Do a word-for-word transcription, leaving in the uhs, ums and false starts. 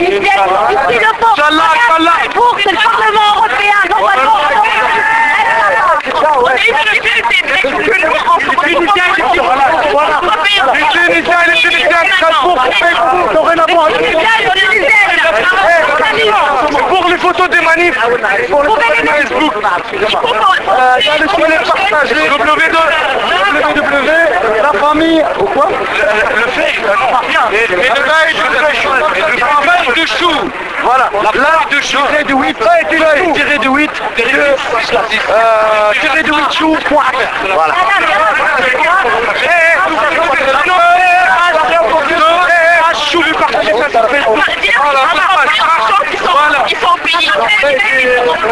tunisienne, ici le pont, Strasbourg, c'est le Parlement européen, non pas Les Tunisiens et les Tunisiennes, Strasbourg, n'ont rien à voir avec pour les photos des manifs, pour les photos de Facebook, il y a le soleil partagé, W W, la famille, ou quoi? Le fait, et le bail de chou, voilà, la plaque de chou, tiré de huit, tiré de huit, tiré de huit chou, voilà. Chou du parti, ça s'appelle. Voilà.